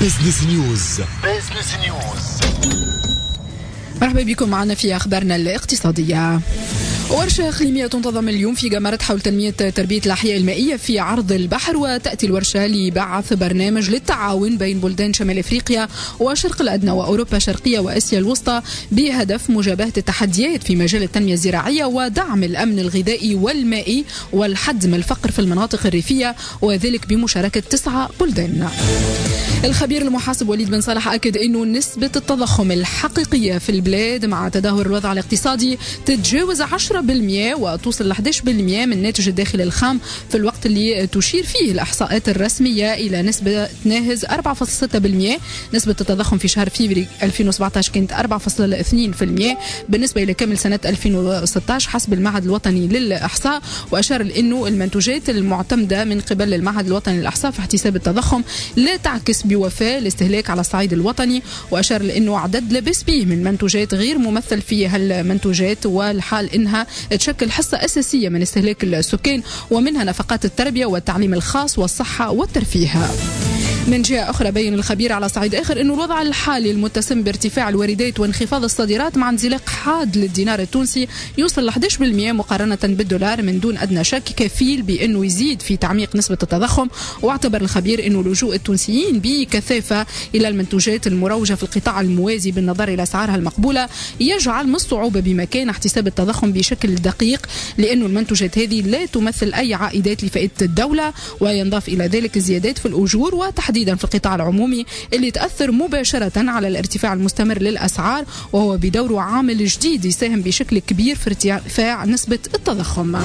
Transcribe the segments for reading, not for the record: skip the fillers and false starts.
بزنس نيوز. مرحبا بكم معنا في أخبارنا الاقتصادية. ورشة إقليمية تنتظم اليوم في جمارة حول تربية الأحياء المائية في عرض البحر، وتأتي الورشة لبعث برنامج للتعاون بين بلدان شمال أفريقيا وشرق الأدنى وأوروبا الشرقية وآسيا الوسطى بهدف مجابهة التحديات في مجال التنمية الزراعية ودعم الأمن الغذائي والمائي والحد من الفقر في المناطق الريفية، وذلك بمشاركة 9 بلدان. الخبير المحاسب وليد بن صالح أكد أنه نسبة التضخم الحقيقية في البلاد مع تدهور الوضع الاقتصادي تتجاوز 10% وتوصل ل 11% من الناتج الداخلي الخام، في الوقت اللي تشير فيه الإحصاءات الرسمية إلى نسبة تناهز 4.6%. نسبة التضخم في شهر فبراير 2017 كانت 4.2% بالنسبة إلى كامل سنة 2016 حسب المعهد الوطني للإحصاء. وأشار لأنه المنتوجات المعتمدة من قبل المعهد الوطني للإحصاء في احتساب التضخم لا تعكس بوفاء الاستهلاك على الصعيد الوطني، وأشار لأنه عدد لبس به من منتوجات غير ممثل في هالمنتوجات، والحال إنها تشكل حصة أساسية من استهلاك السكان، ومنها نفقات التربية والتعليم الخاص والصحة والترفيه. من جهة أخرى بين الخبير على صعيد آخر أن الوضع الحالي المتسم بارتفاع الواردات وانخفاض الصادرات مع انزلاق حاد للدينار التونسي يوصل ل 11% مقارنة بالدولار من دون أدنى شك كفيل بأنه يزيد في تعميق نسبة التضخم. واعتبر الخبير أنه لجوء التونسيين بكثافة إلى المنتوجات المروجة في القطاع الموازي بالنظر إلى أسعارها المقبولة يجعل من الصعوبة بمكان احتساب التضخم بشكل دقيق، لأن المنتوجات هذه لا تمثل أي عائدات لفائدة الدولة، وينضاف إلى ذلك الزيادات في الأجور وتحديدا في القطاع العمومي اللي تأثر مباشرة على الارتفاع المستمر للأسعار، وهو بدوره عامل جديد يساهم بشكل كبير في ارتفاع نسبة التضخم.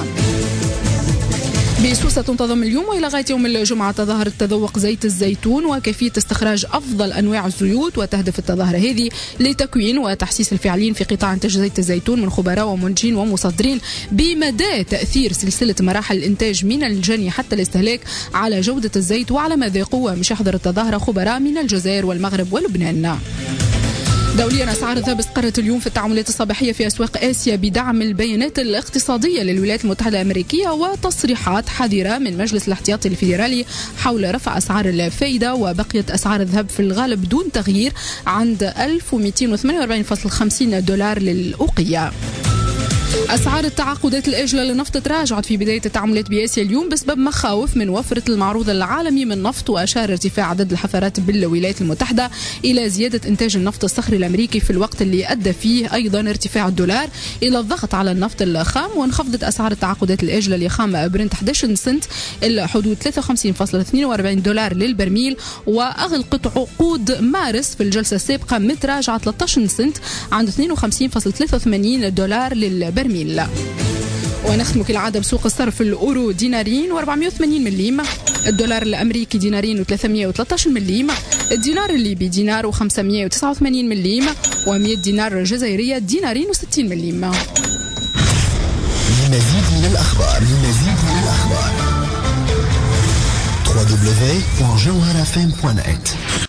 بسوسة تنتظم اليوم وإلى غاية يوم الجمعة تظاهرة تذوق زيت الزيتون وكيفية استخراج أفضل أنواع الزيوت، وتهدف التظاهرة هذه لتكوين وتحسيس الفاعلين في قطاع إنتاج زيت الزيتون من خبراء ومنتجين ومصدرين بمدى تأثير سلسلة مراحل الإنتاج من الجني حتى الاستهلاك على جودة الزيت وعلى مذاقه. ومش يحضر التظاهرة خبراء من الجزائر والمغرب ولبنان. دوليا أسعار الذهب استقرت اليوم في التعاملات الصباحية في أسواق آسيا بدعم البيانات الاقتصادية للولايات المتحدة الأمريكية وتصريحات حذرة من مجلس الاحتياطي الفيدرالي حول رفع أسعار الفايدة. وبقيت أسعار الذهب في الغالب دون تغيير عند 1248.50 دولار للأوقية. أسعار التعاقدات الآجلة للنفط تراجعت في بداية التعاملات بآسيا اليوم بسبب مخاوف من وفرة المعروض العالمي من النفط، وأشار ارتفاع عدد الحفارات بالولايات المتحدة إلى زيادة إنتاج النفط الصخري الأمريكي في الوقت اللي أدى فيه أيضا ارتفاع الدولار إلى الضغط على النفط الخام. وانخفضت أسعار التعاقدات الآجلة لخام برنت 11 سنت إلى حدود 53.42 دولار للبرميل، وأغلقت عقود مارس في الجلسة السابقة متراجعة 13 سنت عند 52.83 دولار للبرميل. ونختم كالعادة بسوق الصرف. الأورو دينارين و480 مليم، الدولار الأمريكي دينارين و313 مليم، الدينار الليبي دينار و589 مليم، و100 دينار جزائرية دينارين و60 مليم. لمزيد من الأخبار www.jawharafm.net